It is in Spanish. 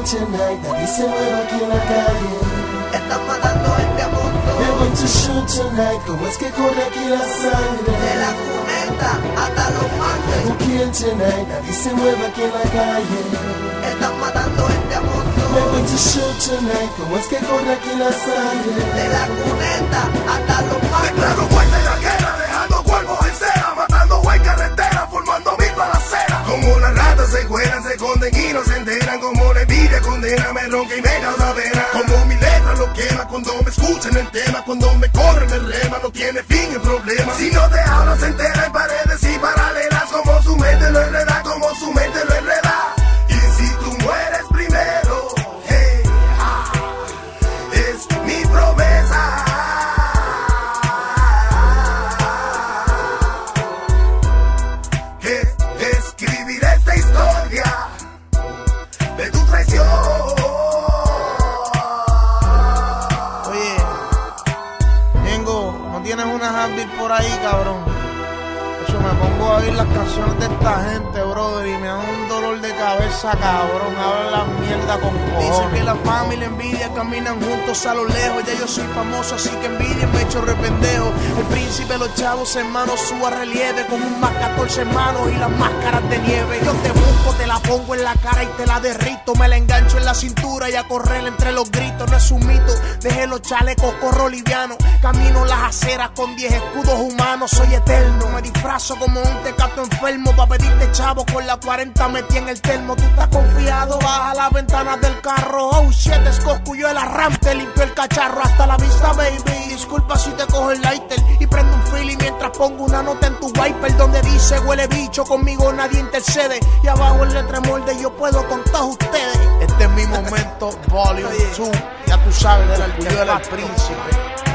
tonight, nadie se mueva aquí en la calle. Están matando gente a punto. We're going to shoot tonight, como es que corre aquí la sangre. De la cuneta hasta los mantes. We'll kill tonight, nadie se mueva aquí en la calle. Están matando gente a punto. We're going to shoot tonight, como es que corre aquí la sangre. De la cuneta hasta los mantes. Declaro muerte en la guerra, dejando cuerpos en cera, matando en carretera, formando mil balaceras. Como las ratas se cuelan, se esconden y no se enteran. Como la envidia condena, me ronca y me causa pena. Como mi letra lo quema cuando me escuchan el tema. Cuando me corre me rema, no tiene fin el problema. Si no te hablo se entera en paredes y paralelas. Como su mente lo enreda, como su mente lo enreda. Y si tú mueres primero, hey, es mi promesa. Que escribiré esta historia de tu traición. Oye, Ñengo, ¿no tienes una habit por ahí, cabrón? Eso me pongo a oír las canciones de esta gente, brother, y me da un dolor de cabeza, cabrón. Hablan mierda con cojones. Dicen que la fama y la envidia caminan juntos a lo lejos. Ya yo soy famoso, así que envidia me echo rependejo. El príncipe de los chavos hermanos suba relieve con un más 14 hermanos y las máscaras de nieve. Yo te busco, te la pongo en la cara y te la derrito. Me la engancho en la cintura y a correr entre los gritos. No es un mito, dejé los chalecos, corro liviano. Camino las aceras con 10 escudos humanos. Soy eterno, me disfrazo como un tecato enfermo pa' pedirte chavo con la 40 metí en el termo. Tú estás confiado, baja la ventana del carro. Oh shit, escoscuyo el arram, te limpio el cacharro. Hasta la vista, baby. Disculpa si te cojo el lighter y prendo un feeling mientras pongo una nota en tu wiper donde dice huele bicho, conmigo nadie intercede. Y abajo el letremolde yo puedo con todos ustedes. Este es mi momento, volume 2. Ya tú sabes, del orgullo del príncipe.